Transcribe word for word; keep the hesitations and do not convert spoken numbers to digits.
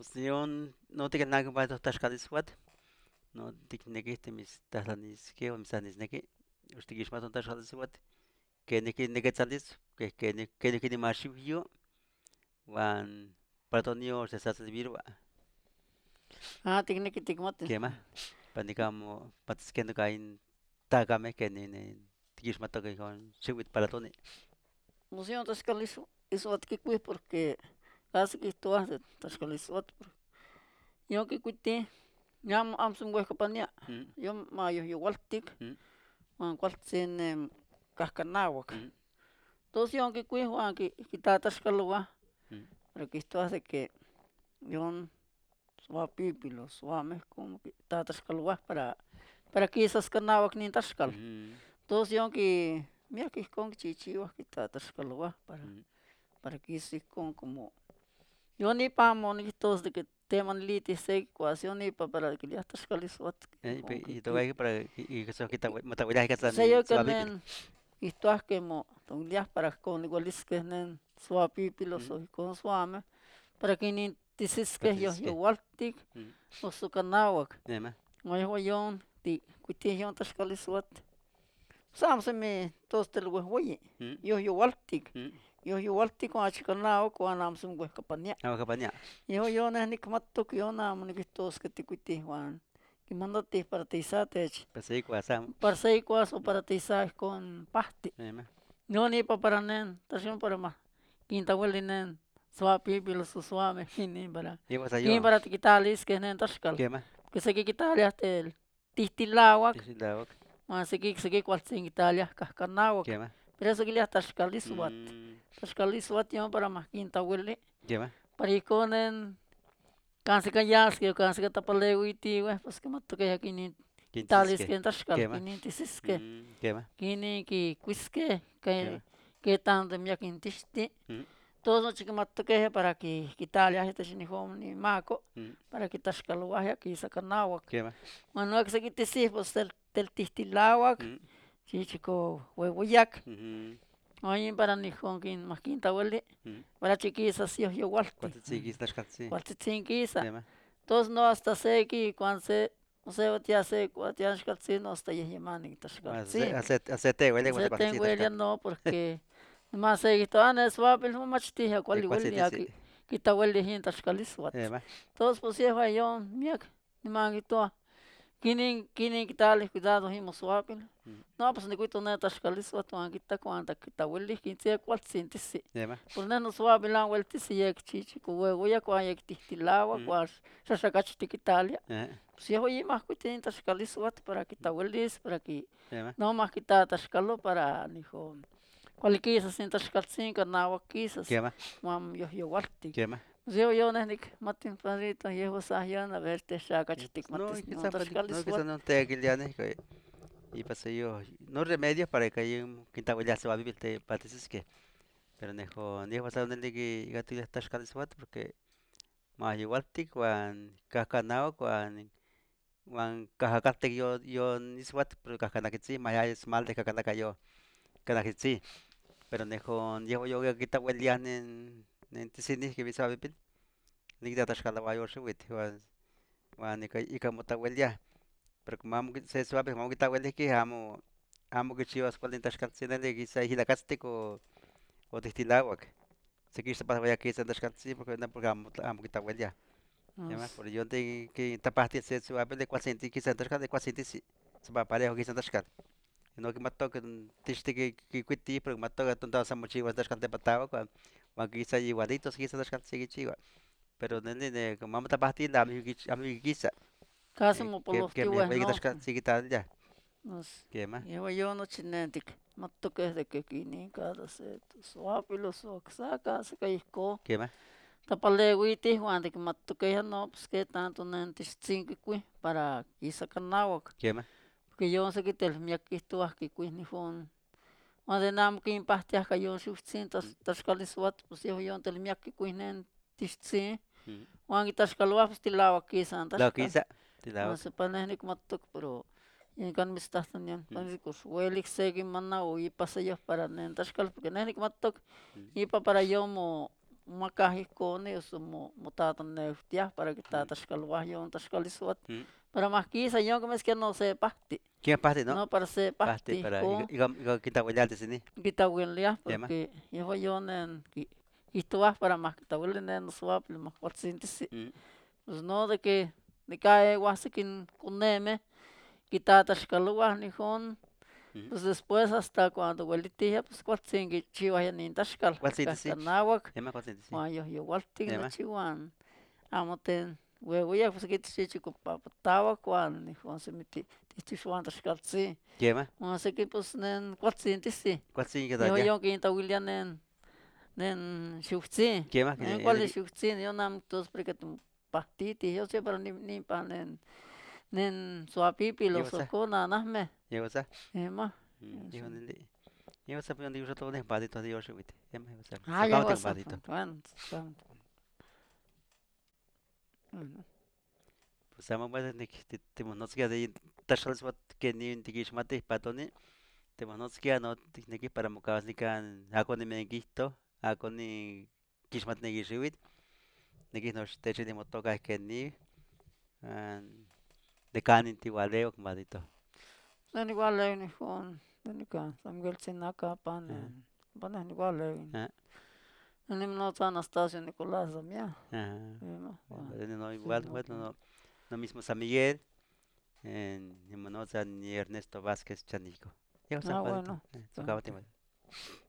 Pues yo no tengo nada para tascaliswat, no tikneki mis taslanis que o mis anis neki, usted más tascaliswat, que neki neketzalis, que que ne que neki mashiv yo, wan patonio se hace virua, Ah, tikniki tikmati. que más, panicamo patiskendo kain tagame que ne ne tikishmato que con chiwit palatoni. Museo tascalizo, eso atkiqui porque casi que tú haces tascalizo. Yo que cuite, yam am sun hueco pania, Mm, yo mayo yo waltik, mm, man cualtzin cascanawak. mm, Entonces yo que cuijo, que quita tascalua, mm, pero que esto hace que yo suba pipilo, suba me como que está tascalua para para que esas canawak ni tascal. mm, Entonces yo que mira que con chichiwa que está tascalua para mm. para que se con como yo ni pa monitos de que teman liti se ecuación ni pa para que ya tascaliswat Eh, con pe- que y todo que ahí para y que eso quita matahuila que están se en yo su que biblia. nen esto es que mo ton ya para con igualis que nen suba pipilo Mm, so con suame para que ni tisis que yo patis yo que. waltik Mm, o su canawak nema. Ngoy hoyon ti kuti yon tascaliswat sam se me tos tel huehuye Mm, yo yo waltik mm. yo yo waltik con achkanao con am sun huehkapania Agua campaña. yo yo na nikmatok yo na monikitos que ti kuti Juan que mandate para tisatech Pasei cuasam. para sei kuas o para tisas con pasti Nema. no ni pa para nen tasyon para ma quinta hueli nen swapi pilo su suame ni para Y vas a kin yo. para tikitalis que nen taskal ¿Qué más? que se que quitalia tel tistilawak Dice la boca. ma se que se que cual sin italia ¿Qué kaskanawak más? pero eso que le taskalisuat Mm, taskalisuat yo para ma quinta hueli ¿qué más? para ikonen kansi ka yaski kansi ka tapalewiti we pues que mato que aquí ni ¿Quién dices italis qué? que taskal ¿Qué más? kini tisiske Mm, ¿qué más? kini ki kuiske ¿Qué que más? que tanto mi aquí tisti Mm, todo no chique mato que para que italia este ni hom ni mako mm, para que taskal wa aquí sakanawak ¿qué más? mano que se kitisi pues tel tel tistilawak Mm, chichico huehuyak mhm, oye para ni hom kin makinta huele mm. para chiquisas yo yo walti ¿Cuánto sigues las calci? cualtzitzinkisa ¿Qué más? tos no hasta seki cuando se o sea ya se cuando ya no hasta ya yemani Hace, taskaltzi hace, hace te huele cuando se te cuando tengo sigues ella las no porque más se to ana swapel no machti ha calci. kwali ¿Cuál se wali dice? aquí kita wali hin taskaliswat ¿Qué más? todos pues ya va yo miak ni mangi to kinin kinin kitale cuidado himo swapel Mm, no pues ni kuito na taskaliswat wan kita kwanta kita wali kinse kwal sintisi ¿qué más? por neno swapel lan welti si yek chichi ko we ya kwa yek tihtilawa Mm, kwa shashakach tikitalia eh, si hoy más kuitin taskaliswat para kita welis para que ¿qué más? no más kita taskalo para nijo cualquiera sin taskalsin kana wakisas ¿Qué más? mam yo yo walti ¿Qué más? yo yo nek matin padrito yo sahian a ver te shaka Eh, chitik pues no, y matis que no esa no, que esa taskaliswat no te aguiliane, que y pasé yo, no remedios para que haya un quinta huella se va a vivir te patesis que, pero nejo, ni vas a donde que gato ya está escalisuat porque más igual tik wan kakanao wan wan kahakate yo yo ni swat pero kakanakitsi más ya es mal de kakanaka yo kanakitsi pero nejo llevo yo que quita huella en en tisini que visa vivir ni da tascala yo shwit wan wan ni kai ikamota huella pero como amo que se suave como que está huele que amo amo que chivas cuál intentas canciones de quizá y la castigo o destilagua que se quiere para vaya que se andas canciones porque no porque amo amo que está huele ya ya más por yo te que tapaste se suave de cuál sentí que se andas de cuál sentí si se va parejo que se andas can no que mató que tiste que que cuiti pero mató que tonto asa mucho andas can te pataba con con quizá igualitos que se andas can sigue chiva pero nene de como amo tapaste la amigo que amigo quizá casi mo que polos que ti me we voy a no andas sigue tal ya nos que más yo yo no chinetik matto que de que kini cada se swapilo so saka se kaiko que más tapalewiti juan de que matto que no pues que tanto nantis cinco para isa kanawak que más porque yo sé que tel mi aquí tú aquí ni fon onde nam que imparte a cayon suficientes tascalisuat pues yo yo tel mi aquí cuinen tisci Mm. wan tascalua pues tilava aquí san Lo tascal quizá, te la wan se panehni matok pero y kan mis tastanian mm, kan kus welik segi manna o y pasa yo para nen tascal porque nehni matok mm, y pa para yo mo macajicone uso mo motatan neuftia para que Mm, tatascalwa yon tascalisuat mm. para más quizá yo que es que no se pasti ¿Quién parte, no? no para se Parte pasti para con iga iga kita huellante sini. kita willia Llama. porque yo yo nen esto va para más kita willia nen swap más cuatrocientos Mm, pues no de que de cae guasikin kuneme kita tascalwa ni con mm. pues después hasta cuando huelitía pues cuatrocientos chiva ya ni tascal ¿Cuál siente, sí? cascanahuac Llama, ¿cuál siente, sí? Mayo yo walting na Llama. chiwan amoten huevo ya pues que te chico papatawa kwan ni Juan se meti ti chuan tascalzi Llama. no sé que pues nen cuatrocientos sí ¿Cuál siente que yo ya? yo que ta William nen nen shuxi Llama, en que cual él shuxi yo nam tos porque tu partiti yo sé para ni ni pa nen nen suapipi lleva, los sa, socona nahme lleva, sa. ema Lleva, nende. Lleva, sa, pero digo, todo es padito, Dios, viste. Llama, lleva, sa. ah ya Sacamos un vas a padito. bueno Pues sama pues de que te nos queda de tashal swat que ni de que mate patone. Te nos queda no de que para mocabas ni can ako ni me gisto, ako ni kismat ni gishwit. De que nos te de motoka que ni de can intiwaleo, madito. nen igual le ni Juan nen ka Samuel Sinaka Ajá. panen panen igual le Ajá. nen no Anastasio Nicolás Zamia Ajá. ema Bueno, no sí igual, no bueno, no, no mismo San Miguel, en ni Monoza ni Ernesto Vázquez Chanico. Ya ah zapadito, bueno tocaba tema.